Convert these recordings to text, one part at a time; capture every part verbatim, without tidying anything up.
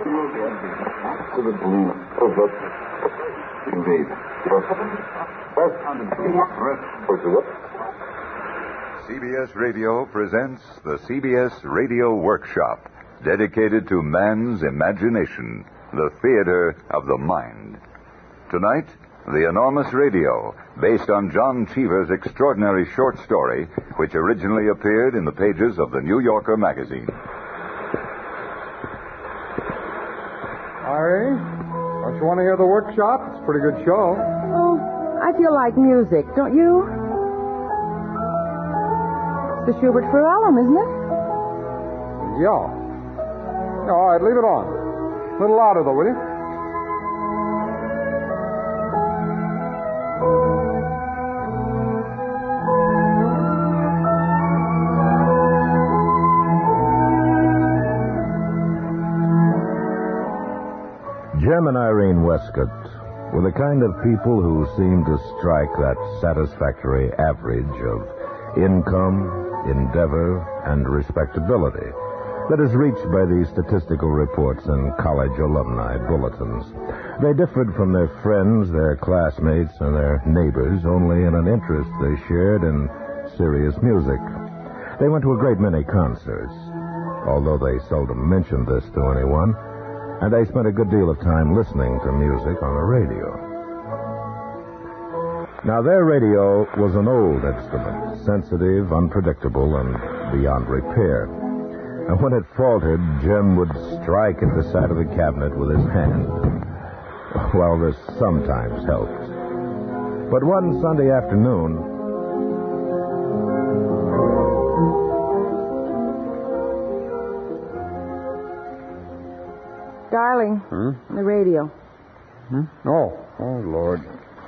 C B S Radio presents the C B S Radio Workshop, dedicated to man's imagination, the theater of the mind. Tonight, The Enormous Radio, based on John Cheever's extraordinary short story, which originally appeared in the pages of the New Yorker magazine. Irene, don't you want to hear the Workshop? It's a pretty good show. Oh, I feel like music, don't you? It's the Schubert Farellum, isn't it? Yeah. All right, leave it on. A little louder, though, will you? Jem and Irene Westcott were the kind of people who seemed to strike that satisfactory average of income, endeavor, and respectability that is reached by these statistical reports and college alumni bulletins. They differed from their friends, their classmates, and their neighbors only in an interest they shared in serious music. They went to a great many concerts, although they seldom mentioned this to anyone, and they spent a good deal of time listening to music on the radio. Now, their radio was an old instrument, sensitive, unpredictable, and beyond repair. And when it faltered, Jem would strike at the side of the cabinet with his hand. Well, this sometimes helped. But one Sunday afternoon, Darling, Hmm? the radio. Hmm? Oh, oh, Lord.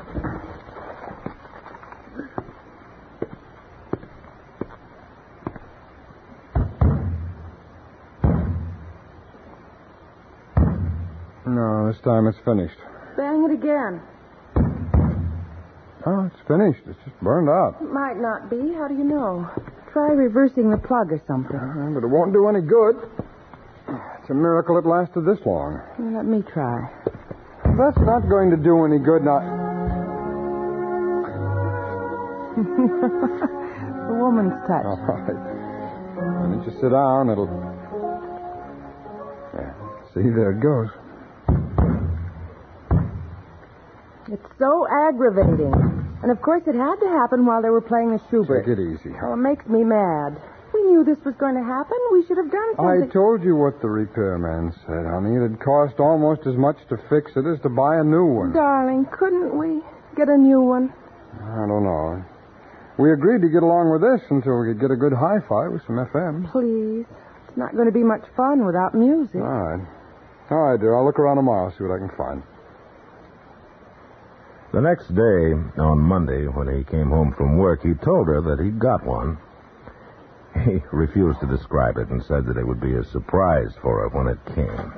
No, this time it's finished. Bang it again. Oh, it's finished. It's just burned out. It might not be. How do you know? Try reversing the plug or something. Uh, but it won't do any good. It's a miracle it lasted this long. Well, let me try. That's not going to do any good now. The woman's touch. All right. Why don't you sit down? It'll... Yeah. See, there it goes. It's so aggravating. And of course it had to happen while they were playing the Schubert. Take it easy. Oh, it makes me mad. We knew this was going to happen. We should have done something. I told you what the repairman said, honey. It'd cost almost as much to fix it as to buy a new one. Darling, couldn't we get a new one? I don't know. We agreed to get along with this until we could get a good hi-fi with some F M. Please. It's not going to be much fun without music. All right. All right, dear. I'll look around tomorrow, see what I can find. the next day, on Monday, when he came home from work, he told her that he'd got one. He refused to describe it and said that it would be a surprise for her when it came.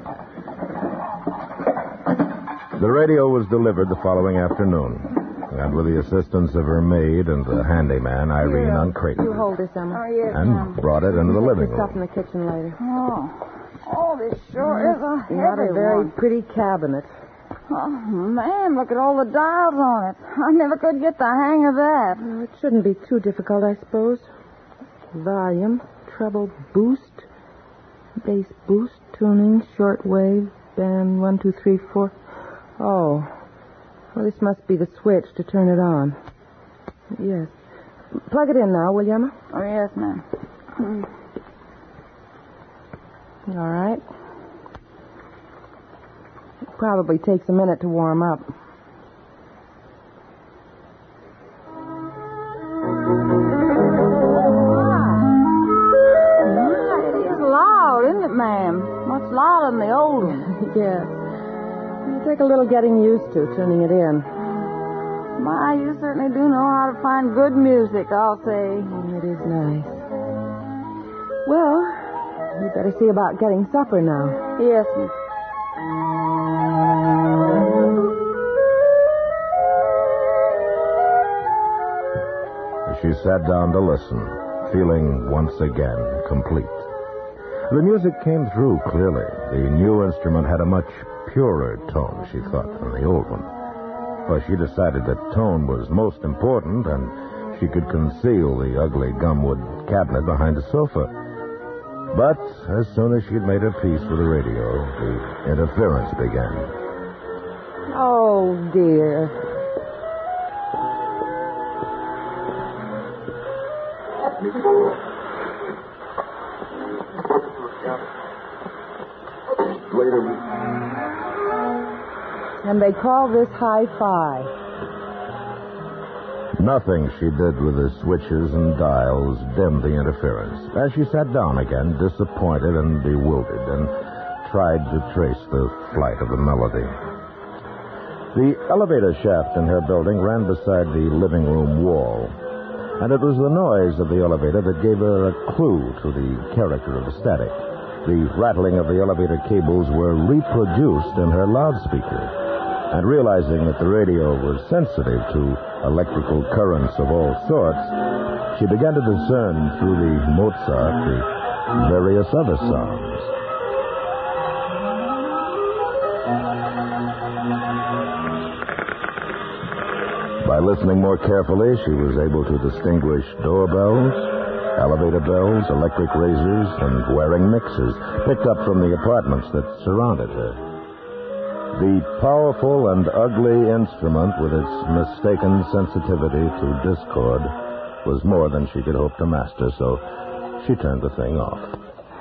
The radio was delivered the following afternoon, and with the assistance of her maid and the handyman, Irene Here, uncrated You it hold this, Emma. Oh, yes, and ma'am. brought it into the living Put stuff in room. the kitchen later. Oh. Oh, this sure is a Not heavy a very one. pretty cabinet. Oh, man, look at all the dials on it. I never could get the hang of that. Well, it shouldn't be too difficult, I suppose. Volume, treble boost, bass boost, tuning, short wave, band one, two, three, four. Oh. Well, this must be the switch to turn it on. Yes. Plug it in now, will you, Emma? Oh, yes, ma'am. Hmm. All right. It probably takes a minute to warm up. It is loud, isn't it, ma'am? Much louder than the old one. Yes. It'll take a little getting used to, tuning it in. My, you certainly do know how to find good music, I'll say. Oh, it is nice. Well, we better see about getting supper now. Yes, miss. She sat down to listen, feeling once again complete. The music came through clearly. The new instrument had a much purer tone, she thought, than the old one. Well, she decided that tone was most important, and she could conceal the ugly gumwood cabinet behind the sofa. But as soon as she'd made her peace with the radio, the interference began. Oh, dear. And they call this hi-fi. Nothing she did with the switches and dials dimmed the interference. As she sat down again, disappointed and bewildered, and tried to trace the flight of the melody. The elevator shaft in her building ran beside the living room wall, and it was the noise of the elevator that gave her a clue to the character of the static. The rattling of the elevator cables were reproduced in her loudspeaker, and realizing that the radio was sensitive to electrical currents of all sorts, she began to discern through the Mozart the various other sounds. By listening more carefully, she was able to distinguish doorbells, elevator bells, electric razors, and wearing mixers picked up from the apartments that surrounded her. The powerful and ugly instrument, with its mistaken sensitivity to discord, was more than she could hope to master, so she turned the thing off.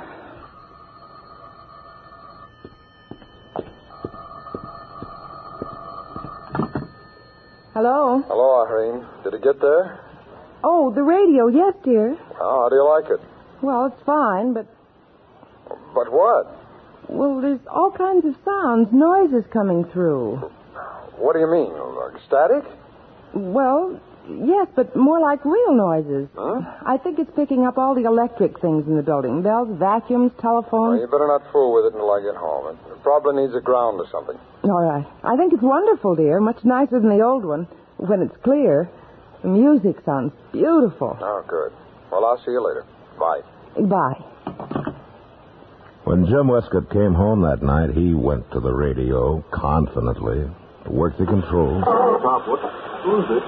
Hello? Hello, Irene. Did it get there? Oh, the radio, yes, dear. Oh, how do you like it? Well, it's fine, but... But what? Well, there's all kinds of sounds, noises coming through. What do you mean? Like static? Well, yes, but more like real noises. Huh? I think it's picking up all the electric things in the building. Bells, vacuums, Well, telephones. you better not fool with it until I get home. It probably needs a ground or something. All right. I think it's wonderful, dear. Much nicer than the old one. When it's clear. The music sounds beautiful. Oh, good. Well, I'll see you later. Bye. Bye. When Jim Westcott came home that night, he went to the radio confidently, worked the controls. Top, what? Who is it?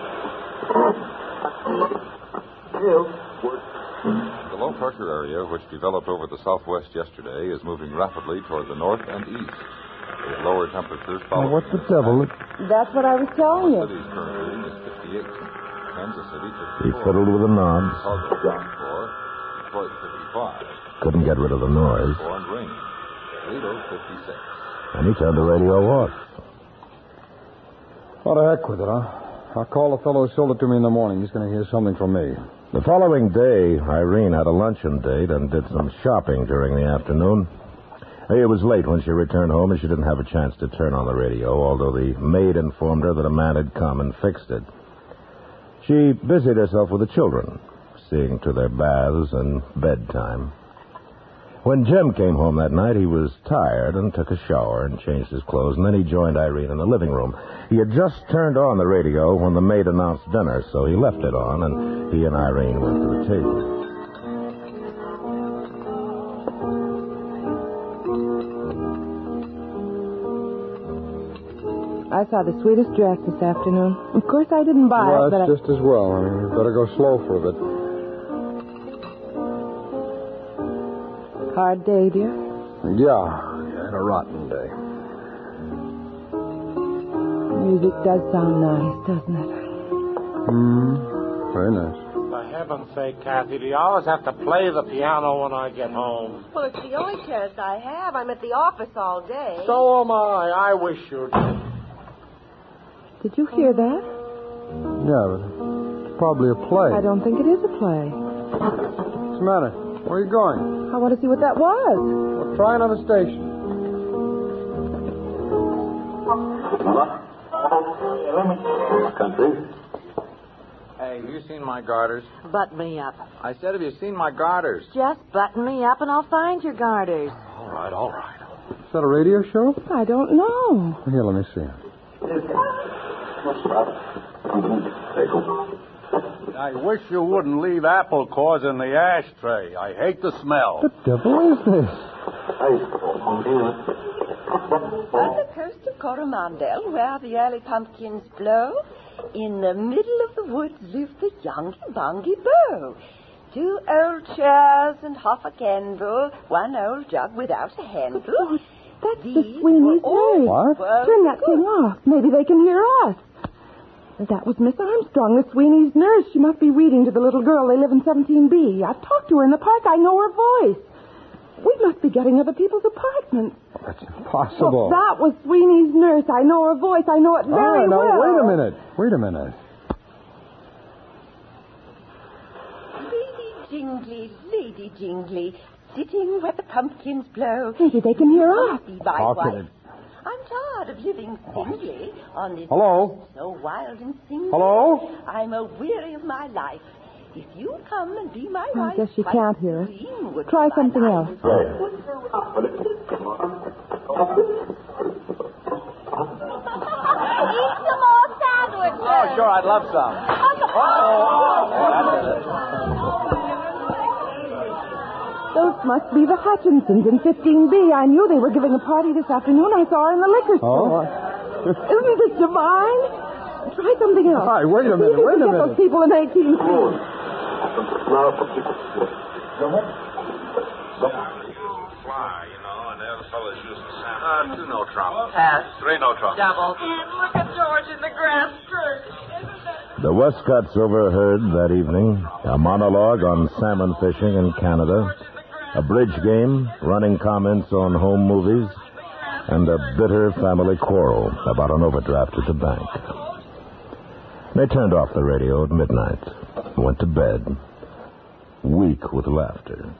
The low-pressure area, which developed over the southwest yesterday, is moving rapidly toward the north and east. The lower temperatures follow. Now, what the devil? That's what I was telling you. City's current reading is fifty-eight. Kansas City, He fifty-four. fiddled with the knobs, Chicago, fifty-four. Detroit, fifty-five. couldn't get rid of the noise, Four and rain. Toledo, fifty-six. and he turned the radio off. What the heck with it, huh? I'll call the fellow who sold it to me in the morning. He's going to hear something from me. The following day, Irene had a luncheon date and did some shopping during the afternoon. It was late when she returned home, and she didn't have a chance to turn on the radio, although the maid informed her that a man had come and fixed it. She busied herself with the children, seeing to their baths and bedtime. When Jim came home that night, he was tired and took a shower and changed his clothes, and then he joined Irene in the living room. He had just turned on the radio when the maid announced dinner, so he left it on, and he and Irene went to the table. I saw the sweetest dress this afternoon. Of course, I didn't buy Well, it, but that's just as well. I mean, you better go slow for a bit. I... Hard day, dear? Yeah, yeah, had a rotten day. Music does sound nice, doesn't it? Hmm, very nice. For heaven's sake, Kathy, do you always have to play the piano when I get home? Well, it's the only chance I have. I'm at the office all day. So am I. I wish you did. Did you hear that? Yeah, but it's probably a play. I don't think it is a play. What's the matter? Where are you going? I want to see what that was. Well, try another station. Country. Hey, have you seen my garters? Button me up. I said, have you seen my garters? Just button me up and I'll find your garters. All right, all right. Is that a radio show? I don't know. Here, let me see. Uh, I wish you wouldn't leave apple cores in the ashtray. I hate the smell. The devil is this? On the coast of Coromandel, where the early pumpkins blow, in the middle of the woods lives the Yongy-Bongy Beau. Two old chairs and half a candle, one old jug without a handle. Oh, that's These the Sweeney's were nurse. What? Turn that thing off. Maybe they can hear us. That was Miss Armstrong, the Sweeney's nurse. She must be reading to the little girl. They live in seventeen B. I've talked to her in the park. I know her voice. We must be getting other people's apartments. That's impossible. Well, that was Sweeney's nurse. I know her voice. I know it very oh, no, well. Wait a minute. Wait a minute. Lady Jingly, Lady Jingly, sitting where the pumpkins blow. Maybe they can hear us. Be my How wife. can it? I'm tired of living singly on this Hello? coast so wild and single. Hello? I'm a weary of my life. If you come and be my I wife, guess she quite can't hear us. green would Try be my something life. else. Eat some more sandwiches. Oh, sure, I'd love some. Those must be the Hutchinsons in fifteen B. I knew they were giving a party this afternoon. I saw her in the liquor store. Oh? Isn't this divine? Try something else. All right, wait a See minute, if you wait can a get minute. those people in eighteen C. Fly, you know, and the other fellas use the sand. Uh, two no trouble. Pass. Three no trouble. Double. Look at George in the grass skirt. Isn't that... The Westcotts overheard that evening a monologue on salmon fishing in Canada, a bridge game, running comments on home movies, and a bitter family quarrel about an overdraft at the bank. They turned off the radio at midnight and went to bed, weak with laughter.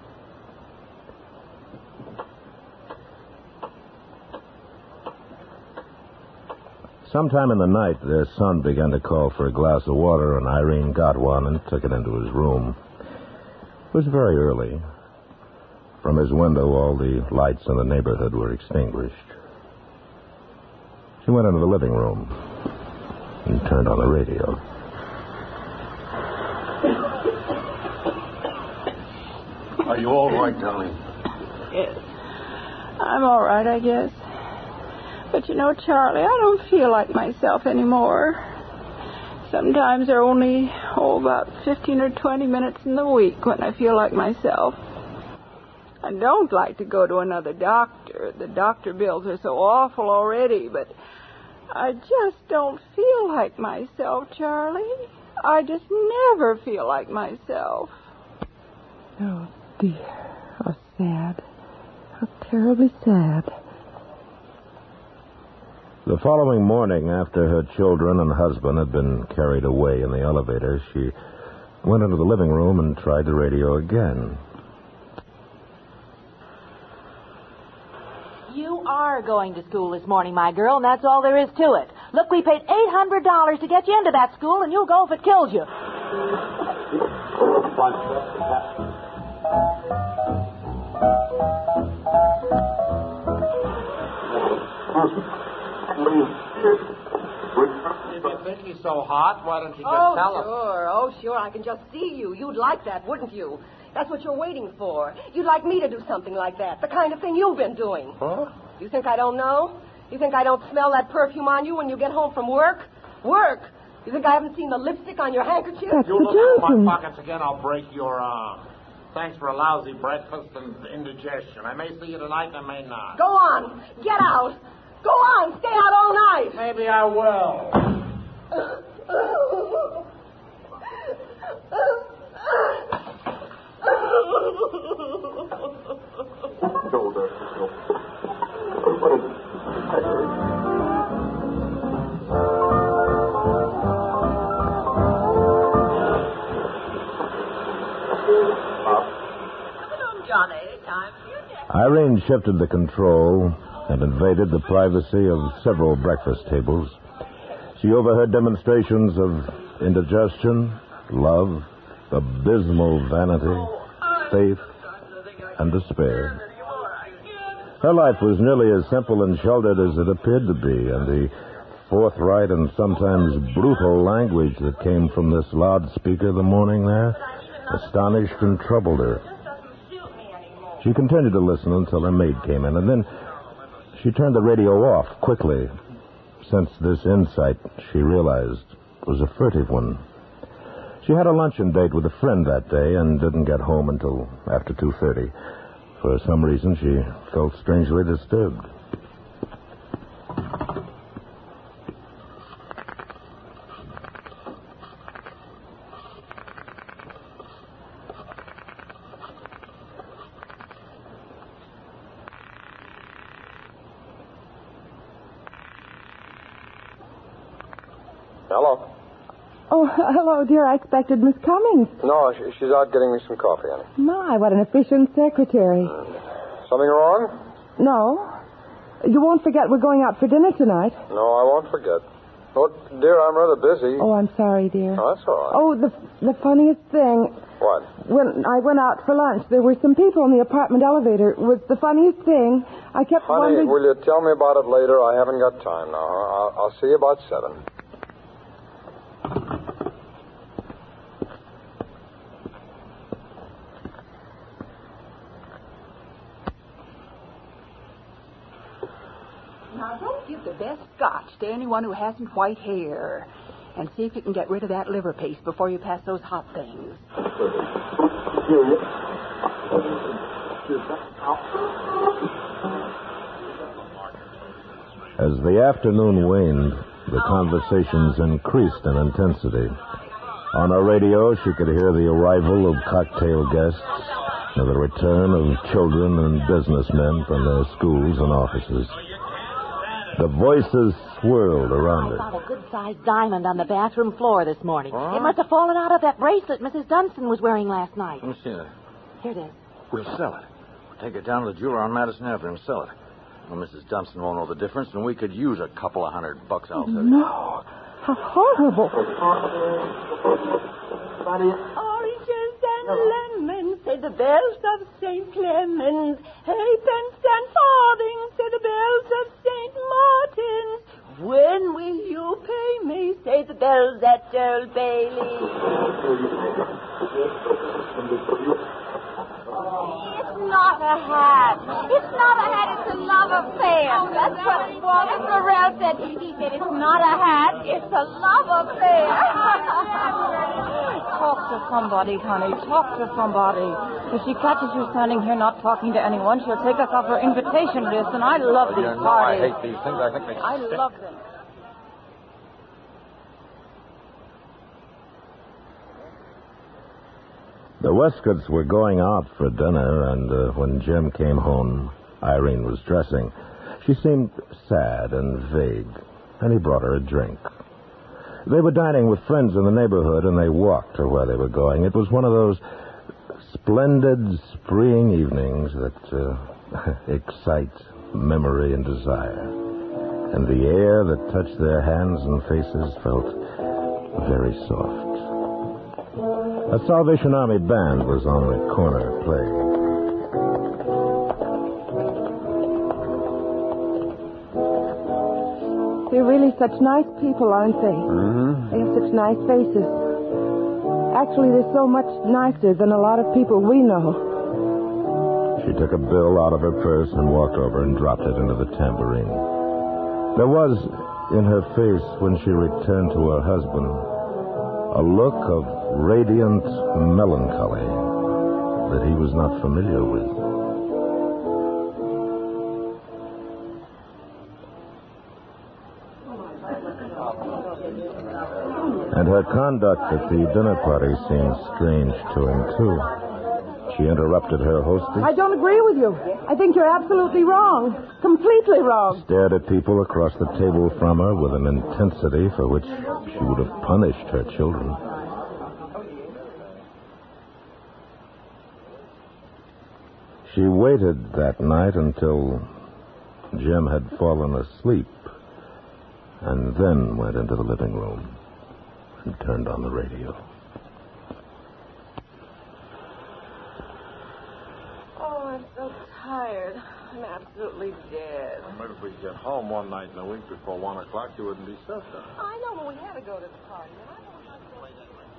Sometime in the night, their son began to call for a glass of water, and Irene got one and took it into his room. It was very early. From his window, all the lights in the neighborhood were extinguished. She went into the living room and turned on the radio. Are you all right, darling? Yes. I'm all right, I guess. But you know, Charlie, I don't feel like myself anymore. Sometimes there are only, oh, about fifteen or twenty minutes in the week when I feel like myself. I don't like to go to another doctor. The doctor bills are so awful already, but I just don't feel like myself, Charlie. I just never feel like myself. Oh, dear. How sad. How terribly sad. The following morning, after her children and husband had been carried away in the elevator, she went into the living room and tried the radio again. You are going to school this morning, my girl, and that's all there is to it. Look, we paid eight hundred dollars to get you into that school, and you'll go if it kills you. If you think he's so hot, why don't you just Oh, tell him? sure. Oh, sure. I can just see you. You'd like that, wouldn't you? That's what you're waiting for. You'd like me to do something like that. The kind of thing you've been doing. Huh? You think I don't know? You think I don't smell that perfume on you when you get home from work? Work? You think I haven't seen the lipstick on your handkerchief? That's You the look through Johnsons. my pockets again, I'll break your arm. Thanks for a lousy breakfast and indigestion. I may see you tonight, I may not. Go on. Get out. Go on. Stay out all night. Maybe I will. Johnny, time for your dinner. Irene shifted the control and invaded the privacy of several breakfast tables. She overheard demonstrations of indigestion, love, abysmal vanity, faith, and despair. Her life was nearly as simple and sheltered as it appeared to be, and the forthright and sometimes brutal language that came from this loudspeaker the morning there astonished and troubled her. She continued to listen until her maid came in, and then she turned the radio off quickly, since this insight, she realized, was a furtive one. She had a luncheon date with a friend that day and didn't get home until after two thirty. For some reason, she felt strangely disturbed. Hello. Oh, hello, dear. I expected Miss Cummings. No, she, she's out getting me some coffee, honey. My, what an efficient secretary. Something wrong? No. You won't forget we're going out for dinner tonight. No, I won't forget. Oh, dear, I'm rather busy. Oh, I'm sorry, dear. Oh, that's all right. Oh, the the funniest thing. What? When I went out for lunch, there were some people in the apartment elevator. It was the funniest thing. I kept Honey, wondering... will you tell me about it later? I haven't got time now. I'll, I'll see you about seven. Now, don't give the best scotch to anyone who hasn't white hair. And see if you can get rid of that liver paste before you pass those hot things. As the afternoon waned, the conversations increased in intensity. On her radio, she could hear the arrival of cocktail guests and the return of children and businessmen from their schools and offices. The voices swirled around her. I found a good-sized diamond on the bathroom floor this morning. Huh? It must have fallen out of that bracelet Missus Dunstan was wearing last night. Let me see it. Here it is. We'll sell it. We'll take it down to the jeweler on Madison Avenue and sell it. Well, Missus Dunstan won't know the difference, and we could use a couple of hundred bucks, I'll say. No. How horrible. Oranges and lemons, say the bells of Saint Clemens. Halfpence and farthings, say the bells of Saint Martin's. When will you pay me, say the bells at Old Bailey. It's not a hat. It's not a hat. It's a love affair. Oh, that's what Walter Farrell said. He said it's not a hat. It's a love affair. Talk to somebody, honey. Talk to somebody. If she catches you standing here not talking to anyone, she'll take us off her invitation list, and I love these you know, parties. I hate these things. I think they I stink. love them. The Westcotts were going out for dinner, and uh, when Jim came home, Irene was dressing. She seemed sad and vague, and he brought her a drink. They were dining with friends in the neighborhood, and they walked to where they were going. It was one of those splendid spring evenings that uh, excite memory and desire. And the air that touched their hands and faces felt very soft. A Salvation Army band was on the corner playing. They're really such nice people, aren't they? Mm-hmm. They have such nice faces. Actually, they're so much nicer than a lot of people we know. She took a bill out of her purse and walked over and dropped it into the tambourine. There was in her face, when she returned to her husband, a look of radiant melancholy that he was not familiar with. And her conduct at the dinner party seemed strange to him, too. She interrupted her hostess, I don't agree with you. I think you're absolutely wrong. Completely wrong. stared at people across the table from her with an intensity for which she would have punished her children. She waited that night until Jim had fallen asleep, and then went into the living room and turned on the radio. Oh, I'm so tired. I'm absolutely absolutely dead. Maybe if we could get home one night in a week before one o'clock, you wouldn't be so tough. I know, but we had to go to the party. And I don't want to wait.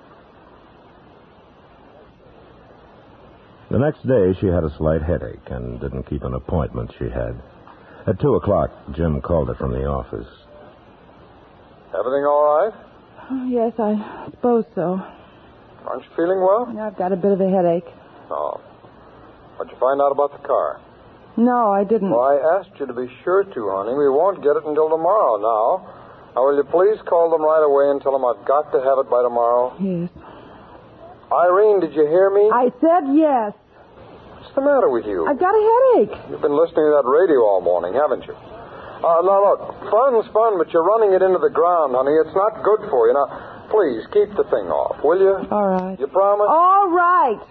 The next day, she had a slight headache and didn't keep an appointment she had. At two o'clock, Jim called her from the office. Everything all right? Oh, yes, I suppose so. Aren't you feeling well? I've got a bit of a headache. Oh. What'd you find out about the car? No, I didn't. Well, I asked you to be sure to, honey. We won't get it until tomorrow now. Now, will you please call them right away and tell them I've got to have it by tomorrow? Yes. Irene, did you hear me? I said yes. What's the matter with you? I've got a headache. You've been listening to that radio all morning, haven't you? Uh, now, look, fun's fun, but you're running it into the ground, honey. It's not good for you. Now, please, keep the thing off, will you? All right. You promise? All right.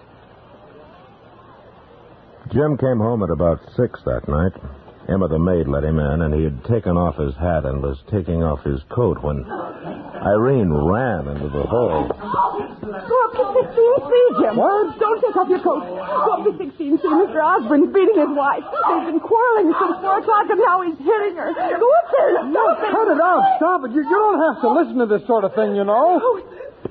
Jim came home at about six that night. Emma, the maid, let him in, and he had taken off his hat and was taking off his coat when Irene ran into the hall. Go up to sixteen C, Jim. What? Don't take off your coat. Go up to sixteen C. Mister Osborne's beating his wife. They've been quarreling since four o'clock, and now he's hitting her. Go up there. No, cut it out. Stop it. You, you don't have to listen to this sort of thing, you know. Oh.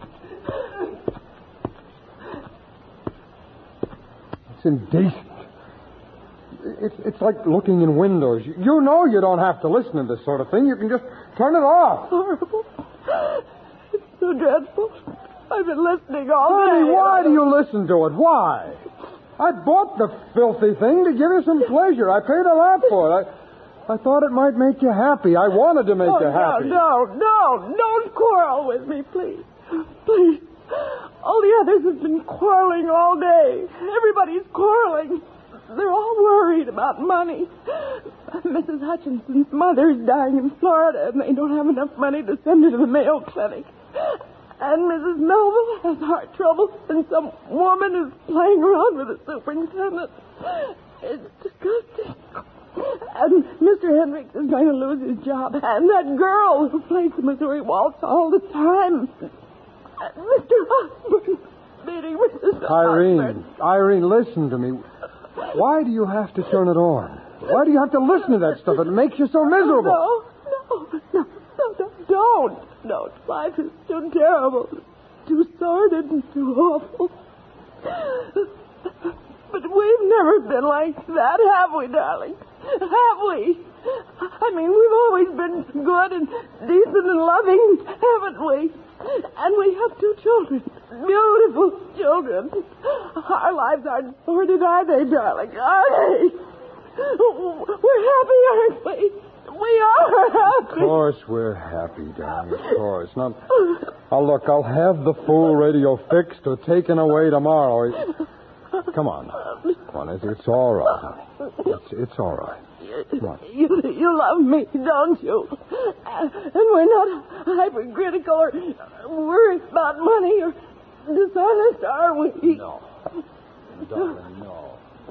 It's indecent. It's, it's like looking in windows. You, you know you don't have to listen to this sort of thing. You can just turn it off. Horrible. It's so dreadful. I've been listening all Honey, day. why do you listen to it? Why? I bought the filthy thing to give you some pleasure. I paid a lot for it. I, I thought it might make you happy. I wanted to make oh, you happy. No, no, no. Don't quarrel with me, please. Please. All the others have been quarreling all day. Everybody's quarreling. They're all worried about money. Missus Hutchinson's mother's dying in Florida, and they don't have enough money to send her to the Mayo Clinic. And Missus Melville has heart trouble, and some woman is playing around with the superintendent. It's disgusting. And Mister Hendricks is going to lose his job. And that girl who plays the Missouri Waltz all the time. Mister Osborne beating Missus Irene, Osborne. Irene, listen to me. Why do you have to turn it on? Why do you have to listen to that stuff? It makes you so miserable. No, no, no, no, no, don't. No, life is too terrible, too sordid and too awful. But we've never been like that, have we, darling? Have we? I mean, we've always been good and decent and loving, haven't we? And we have two children, beautiful children. Our lives aren't sordid, are they, darling? Are they? We're happy, aren't we? We are happy. Of course we're happy, darling. Of course. Now, oh, look, I'll have the fool radio fixed or taken away tomorrow. Come on. Come on, it's, it's all right, honey. It's, it's all right. Come on. You, you love me, don't you? And we're not hypercritical or worried about money or dishonest, are we? No. Darling, no.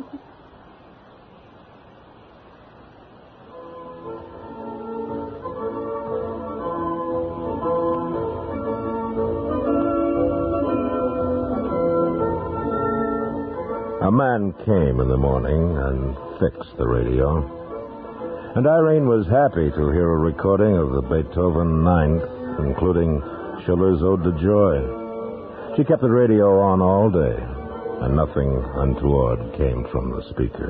A man came in the morning and fixed the radio. And Irene was happy to hear a recording of the Beethoven Ninth, including Schiller's Ode to Joy. She kept the radio on all day, and nothing untoward came from the speaker.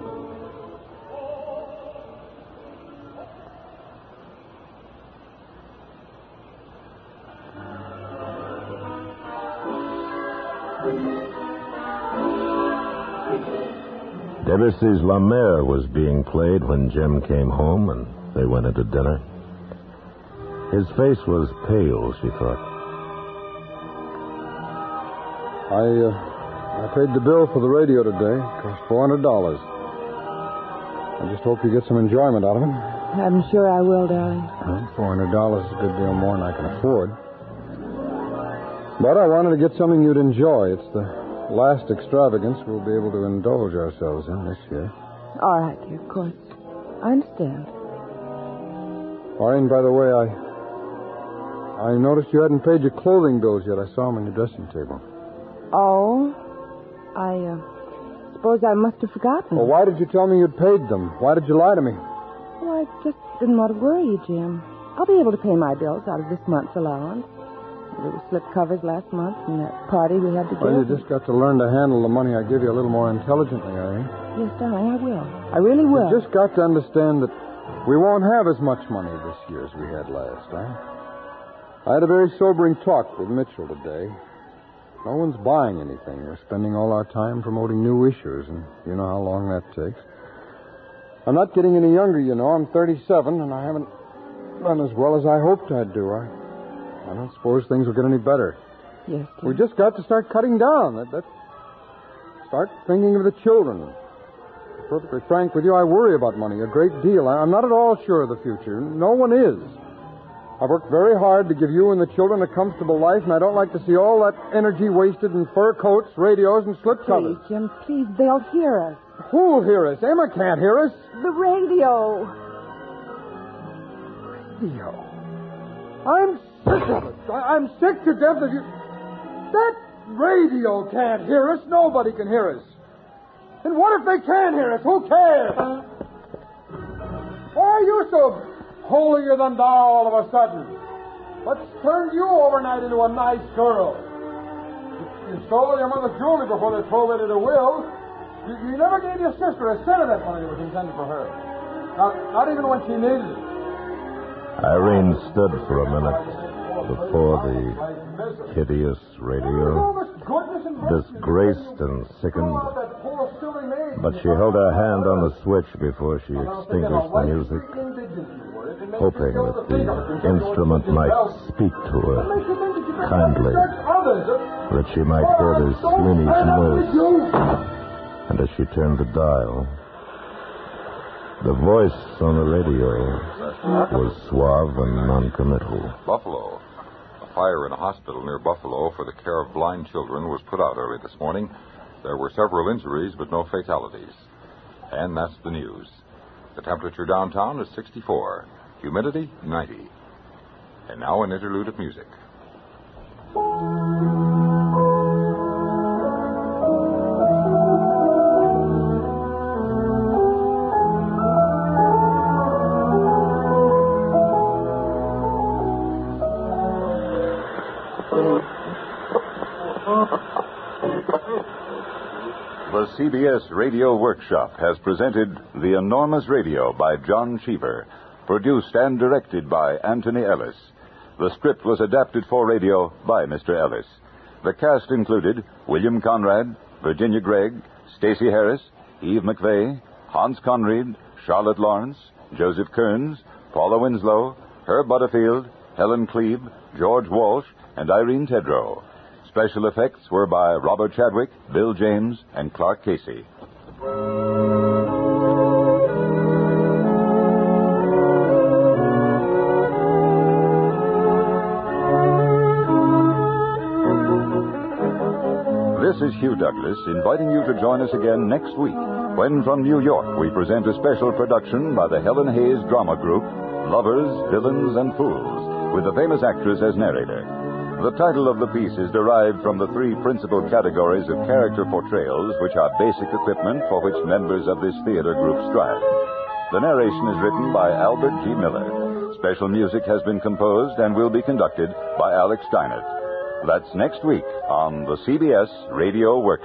Debussy's La Mer was being played when Jim came home and they went into dinner. His face was pale, she thought. I, uh, I paid the bill for the radio today. It cost four hundred dollars. I just hope you get some enjoyment out of it. I'm sure I will, darling. Well, four hundred dollars is a good deal more than I can afford. But I wanted to get something you'd enjoy. It's the last extravagance we'll be able to indulge ourselves in this year. All right, dear, of course. I understand. Maureen, by the way, I I noticed you hadn't paid your clothing bills yet. I saw them on your dressing table. Oh, I, uh, suppose I must have forgotten. Well, why did you tell me you'd paid them? Why did you lie to me? Well, I just didn't want to worry you, Jim. I'll be able to pay my bills out of this month's allowance. There were slip covers last month and that party we had to Well, give. you just got to learn to handle the money I give you a little more intelligently, Irene. Yes, darling, I will. I really will. You just got to understand that we won't have as much money this year as we had last, huh? I had a very sobering talk with Mitchell today. No one's buying anything. We're spending all our time promoting new issues, and you know how long that takes. I'm not getting any younger, you know. I'm thirty-seven, and I haven't done as well as I hoped I'd do. I, I don't suppose things will get any better. Yes, We just got to start cutting down. That, that, start thinking of the children. To be perfectly frank with you, I worry about money a great deal. I, I'm not at all sure of the future. No one is. I've worked very hard to give you and the children a comfortable life, and I don't like to see all that energy wasted in fur coats, radios, and slip covers. Please, Jim, please, they'll hear us. Who'll hear us? Emma can't hear us. The radio. Radio. I'm sick of it. I- I'm sick to death of you. That radio can't hear us. Nobody can hear us. And what if they can hear us? Who cares? Why are you so holier than thou all of a sudden? What's turned you overnight into a nice girl? You stole your mother's jewelry before they probated a will. You, you never gave your sister a cent of that money that was intended for her. Not, not even when she needed it. Irene stood for a minute before the hideous radio, disgraced and sickened. But she held her hand on the switch before she extinguished the music, hoping that the instrument might speak to her kindly, that she might hear the Sweeney's voice. And as she turned the dial, the voice on the radio was suave and noncommittal. Buffalo. A fire in a hospital near Buffalo for the care of blind children was put out early this morning. There were several injuries, but no fatalities. And that's the news. The temperature downtown is sixty-four. Humidity, ninety. And now an interlude of music. The C B S Radio Workshop has presented The Enormous Radio by John Cheever, produced and directed by Anthony Ellis. The script was adapted for radio by Mister Ellis. The cast included William Conrad, Virginia Gregg, Stacey Harris, Eve McVeigh, Hans Conried, Charlotte Lawrence, Joseph Kearns, Paula Winslow, Herb Butterfield, Helen Klebe, George Walsh, and Irene Tedrow. Special effects were by Robert Chadwick, Bill James, and Clark Casey. This is Hugh Douglas inviting you to join us again next week when from New York we present a special production by the Helen Hayes Drama Group, Lovers, Villains, and Fools, with the famous actress as narrator. The title of the piece is derived from the three principal categories of character portrayals, which are basic equipment for which members of this theater group strive. The narration is written by Albert G. Miller. Special music has been composed and will be conducted by Alex Steinert. That's next week on the C B S Radio Workshop.